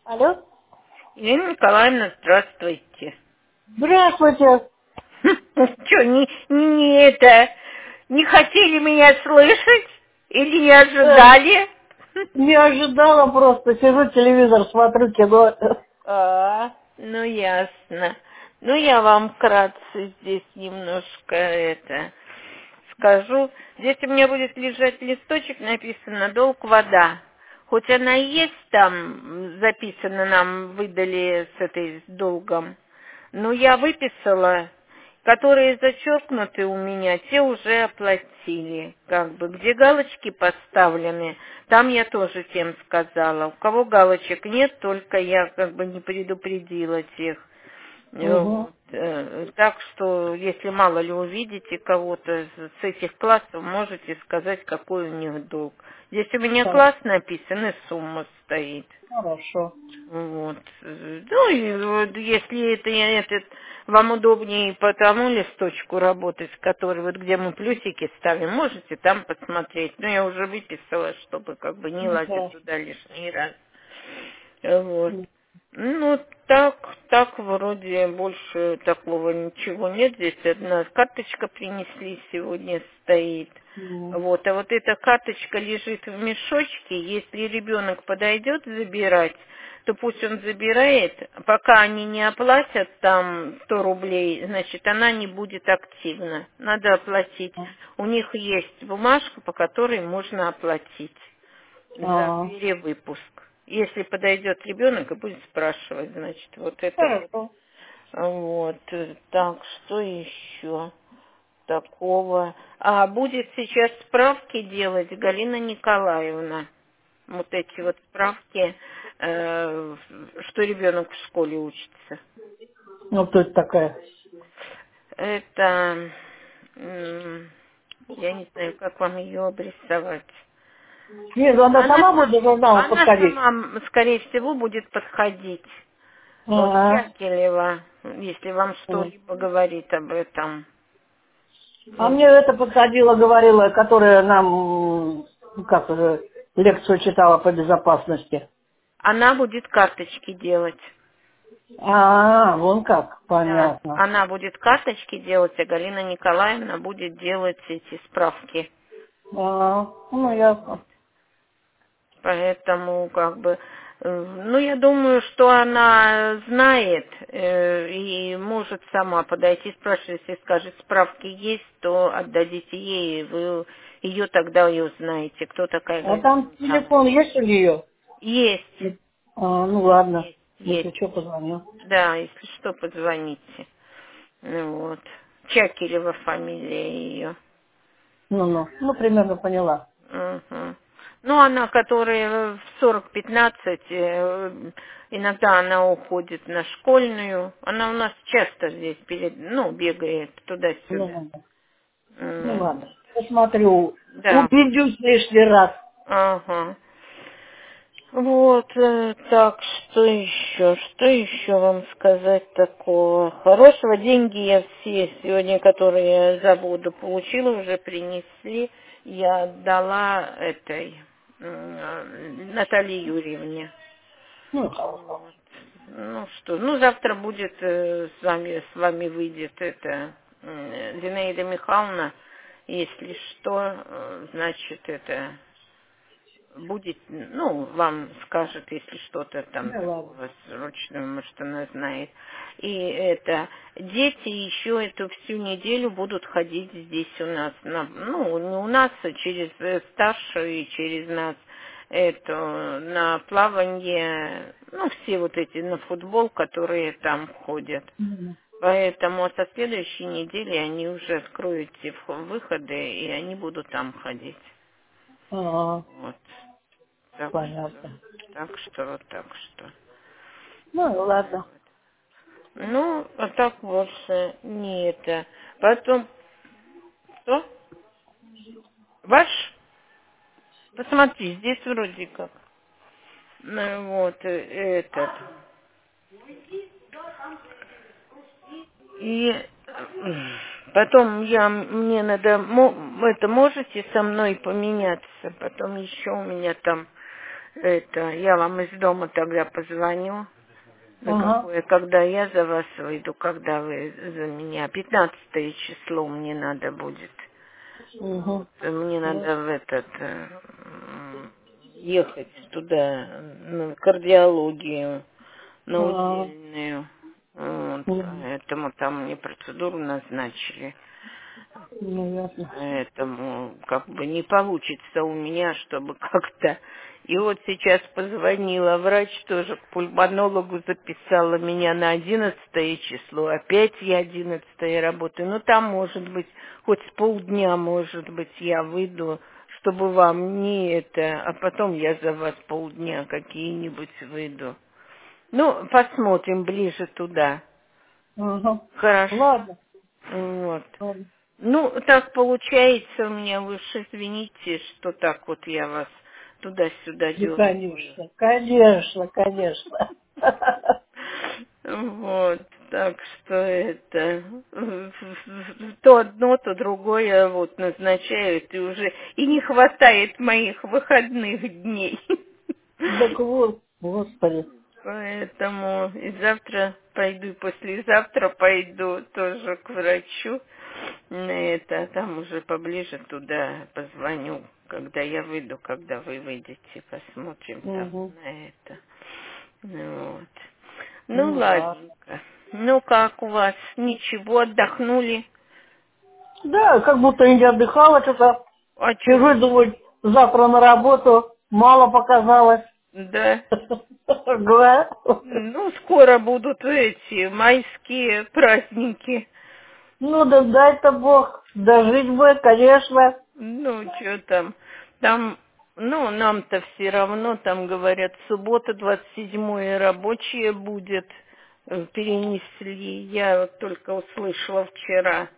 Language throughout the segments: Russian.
Алло? Елена Николаевна, здравствуйте. Здравствуйте. Что, не хотели меня слышать? Или не Э, ожидали? Не ожидала просто. Сижу, телевизор смотрю, кино. Ну ясно. Ну я вам вкратце здесь немножко скажу. Здесь у меня будет лежать листочек, написано «Долг вода». Хоть она и есть там, записано нам, выдали с долгом, но я выписала, которые зачеркнуты у меня, те уже оплатили. Как бы, где галочки поставлены, там я тоже тем сказала. У кого галочек нет, только я как бы не предупредила тех. Угу. Вот. Так что, если мало ли увидите кого-то с этих классов, можете сказать, какой у них долг. Здесь у меня класс написан и сумма стоит. Хорошо. Вот. Ну и вот, если вам удобнее по тому листочку работать, который вот где мы плюсики ставим, можете там посмотреть. Ну, я уже выписала, чтобы как бы не Ну, лазить хорошо. туда лишний раз. Вот. Ну, так вроде больше такого ничего нет. Здесь одна карточка принесли сегодня стоит. Мгм. Вот, а вот эта карточка лежит в мешочке. Если ребенок подойдет забирать, то пусть он забирает. Пока они не оплатят там 100 рублей, значит, она не будет активна. Надо оплатить. У них есть бумажка, по которой можно оплатить за Ага. перевыпуск. Если подойдет ребенок и будет спрашивать, значит, вот это вот. Хорошо. Вот. Так, что еще такого? А будет сейчас справки делать Галина Николаевна. Вот эти вот справки, что ребенок в школе учится. Ну, кто это такая? Это, я не знаю, как вам ее обрисовать. Нет, ну она Она, сама будет до журнала она подходить. сама, скорее всего, будет подходить. Вот Ага. Чакелева, если вам что-либо говорит об этом. А Вот. мне это подходила, говорила, которая нам, как же, лекцию читала по безопасности. Она будет карточки делать. Вон как, Да. понятно. Она будет карточки делать, а Галина Николаевна будет делать эти справки. Ну, ясно. Вот. Поэтому, как бы, ну, я думаю, что она знает и может сама подойти, спрашивать, если скажет, справки есть, то отдадите ей, и вы ее тогда и узнаете, кто такая А там Галина. телефон есть у нее? Есть, Ну ладно, есть, если есть. что, позвоню. Да, если что, позвоните. Ну, вот. Чакелева фамилия ее. Ну, примерно поняла. Мгм. Ну, она, которая в 40-15, иногда она уходит на школьную. Она у нас часто здесь бегает Ну, туда-сюда. ладно. Ну, М, ладно. Посмотрю. Да. Убедюсь лишний раз. Ага. Вот, так, что еще вам сказать такого хорошего? Деньги я все сегодня, которые я за воду получила, уже принесли, я отдала этой Наталье Юрьевне. Ну, хорошо. Вот. Ну что, ну завтра будет с вами выйдет Зинаида Михайловна, если что, значит будет, вам скажет, если что-то там Ну, ладно. такого срочного, может, она знает. И дети еще эту всю неделю будут ходить здесь у нас, не у нас, а через старшую и через нас, на плавание, все вот эти, на футбол, которые там ходят. Поэтому со следующей недели они уже откроют все выходы, и они будут там ходить. Ага, Вот. Так что, понятно. так что. Ну, ладно. Ну, а так больше не это. Потом, что? Ваш? Посмотри, здесь вроде как. Ну, вот, этот. И потом мне надо, можете со мной поменяться? Потом еще у меня там Это, я вам из дома тогда позвоню. На Ага. какое, когда я за вас выйду, когда вы за меня. 15 число мне надо будет. Угу. Вот, мне Ну, надо в этот ехать туда, на кардиологию, на а, удельную. Вот, мгм. поэтому там мне процедуру назначили. Ну, ясно. Поэтому как бы не получится у меня, чтобы как-то... И вот сейчас позвонила врач тоже к пульмонологу, записала меня на 11 число. Опять я 11 работаю. Ну, там, может быть, хоть с полдня, может быть, я выйду, чтобы вам не это... А потом я за вас полдня какие-нибудь выйду. Ну, посмотрим ближе туда. Ага. Хорошо. Ладно. Вот. Ладно. Ну, так получается у меня, вы уж извините, что так вот я вас туда-сюда Ну, дергаю. конечно, конечно, конечно. Вот, так что это то одно, то другое вот назначают, и уже и не хватает моих выходных дней. Так вот, господи. Поэтому и завтра пойду, и послезавтра пойду тоже к врачу. На это, там уже поближе туда позвоню, когда я выйду, когда вы выйдете, посмотрим там Угу. на это. Ну, вот. Ну, Ну, ладно. ладненько. Ну, как у вас? Ничего, отдохнули? Да, как будто и не отдыхала что-то. А чё? Сижу и думаю, завтра на работу. Мало показалось. Да. Говорят. Ну, скоро будут эти майские праздники. Ну, да дай-то Бог. Дожить бы, конечно. Ну, что там? Там, ну, нам-то все равно, там говорят, суббота 27-е рабочее будет. Перенесли. Я вот только услышала вчера.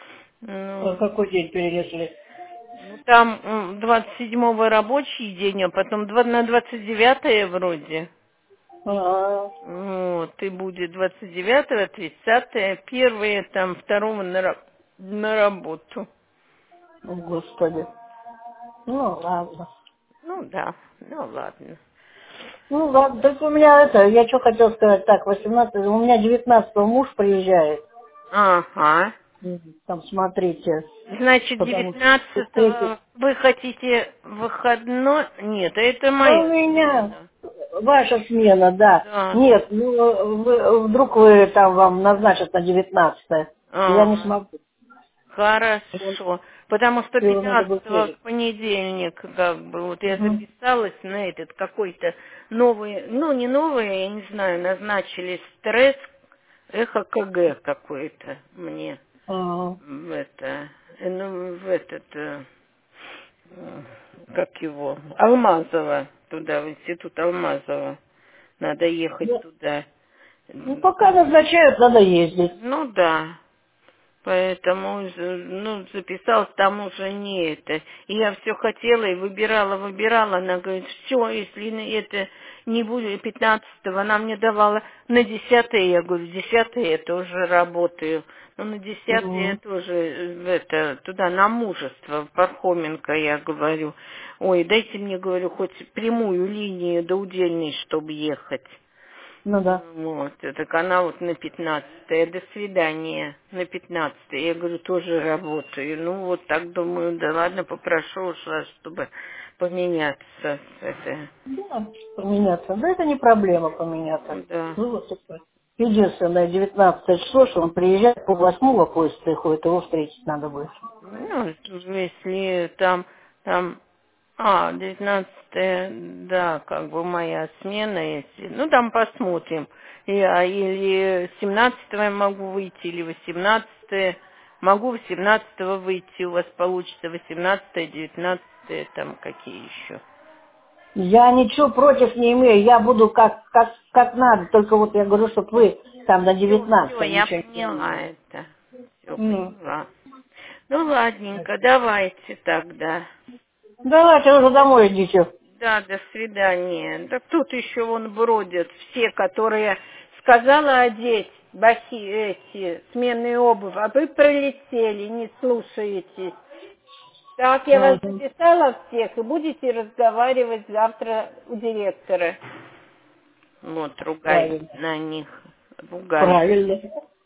А Ну, какой день перенесли? ну, там 27-го рабочий день, а потом на 29-е вроде. А, Вот, и будет 29-го, 30-е, первые, там, 2-го на работу. о, господи. Ну, ладно. Ну, да, ну, ладно. Ну, ладно. Так у меня это, я что хотел сказать, так, 18, у меня 19-го муж приезжает. Ага. Там, смотрите, Значит, потому что встретить. 19-го вы хотите выходной? Нет, это А у моя меня смена. ваша смена, да. Да. Нет, ну, вдруг вы там вам назначат на 19-е. Я не Ага. смогу. Хорошо. Потому что Его надо будет 15-го верить. в понедельник, как бы, вот я Угу. записалась на этот какой-то новый, ну, не новый, я не знаю, назначили стресс, эхо КГ какой-то мне. Ага. В это, ну, в этот, как его, Алмазова, туда, в институт Алмазова. Надо ехать Да. туда. Ну, пока назначают, надо ездить. Ну да, поэтому, ну, записалась там уже не это. И я все хотела и выбирала. Она говорит, все, если это не будет 15-го, она мне давала на 10-е. Я говорю, 10-е я тоже работаю. Ну, на 10-е я Угу. тоже это, туда на мужество, в Пархоменко, я говорю. Ой, дайте мне, говорю, хоть прямую линию до Удельной, чтобы ехать. Ну да. Вот, так она вот на 15-е, до свидания, на 15-е. Я говорю, тоже работаю. Ну, вот так думаю, да ладно, попрошу уж вас, чтобы поменяться. Это, Да, поменяться. Да, это не проблема поменяться. ну, да. Ну, вот такое. Единственное, 19 число, что он приезжает, по 8-го поезд приходит, его встретить надо будет. Ну, если там, 19, да, как бы моя смена, если, ну, там посмотрим. Я или 17-го я могу выйти, или 18-е. Могу 18-го выйти, у вас получится 18-е, 19-е, там какие еще. Я ничего против не имею, я буду как надо, только вот я говорю, чтобы вы там на Все, 19 я ничего не поняла говорили. это. Все Ну. поняла. Ну, ладненько, давайте тогда. Давайте уже домой идите. Да, до свидания. Так тут еще вон бродят все, которые сказала одеть эти сменные обувь, а вы пролетели, не слушаетесь. Так, я вас Мгм. записала всех, и будете разговаривать завтра у директора. Вот, ругай Правильно. на них. Ругай. Правильно.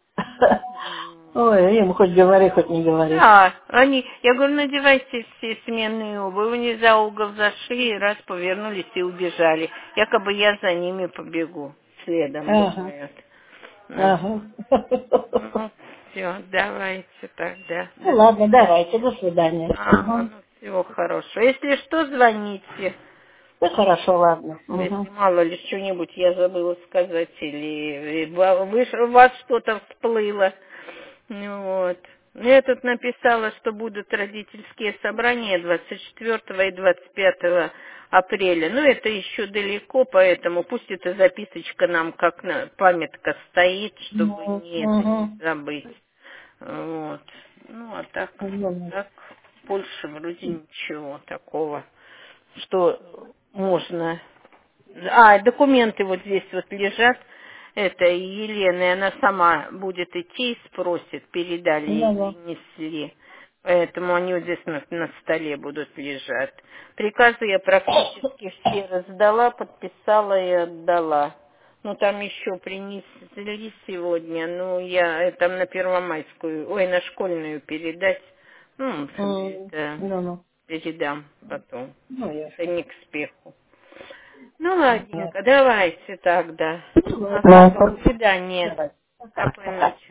Ой, им хоть говори, хоть не говори. Да, я говорю, надевайте все сменные обувь. Они за угол зашли, раз повернулись и убежали. Якобы я за ними побегу. Следом, Ага, думают. Ну, ага. ну все, давайте тогда. Ну До ладно, свидания. давайте, до свидания. Ага, Угу. ну всего хорошего. Если что, звоните. Ну хорошо, ладно. Если Угу. мало ли что-нибудь я забыла сказать, или у вас что-то всплыло. Ну вот. Ну, я тут написала, что будут родительские собрания 24 и 25 апреля. Ну, это еще далеко, поэтому пусть эта записочка нам как памятка стоит, чтобы не Угу. забыть. Вот. Ну, а так, больше вроде ничего такого, что можно. Документы вот здесь вот лежат. Это Елена, и она сама будет идти и спросит, передали или Ну, несли. Поэтому они вот здесь на столе будут лежать. Приказы я практически все раздала, подписала и отдала. Ну, там еще принесли сегодня, ну, я там на Первомайскую, на школьную передать. Ну, это ну. передам потом. Ну, Это ясно. не к спеху. Ну, ладненько, давайте тогда. Ну, Ага, до ладно. свидания. Давай. Спокойной Пока. ночи.